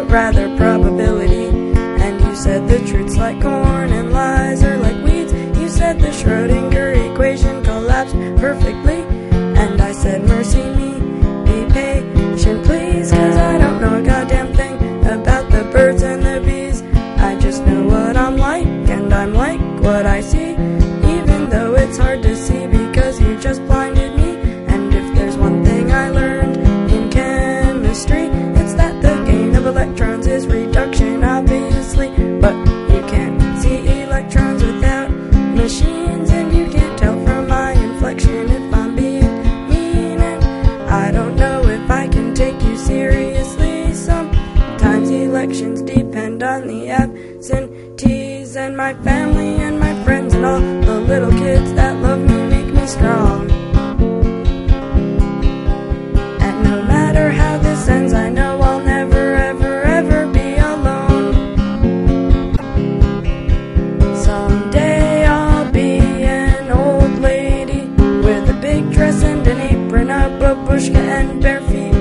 but rather probability. And you said the truth's like corn and lies are like weeds. You said the Schrodinger equation collapsed perfectly. And I said, mercy me, be patient please, 'cause I don't know a goddamn thing about the birds and the bees. I just know what I'm like, and I'm like what I see, even though it's hard to see because you just blinded me. And if there's one thing I learned in chemistry, it's that the gain of electrons is reduction, obviously. But you can't see electrons without machines, and you can't tell from my inflection if I'm being mean. And I don't know if I can take you seriously. Sometimes elections depend on the absentees, and my family and my friends and all the little kids that love me make me strong. And no matter how this ends, I know I'll never ever ever be alone. Someday I'll be an old lady with a big dress and an apron, a babushka and bare feet.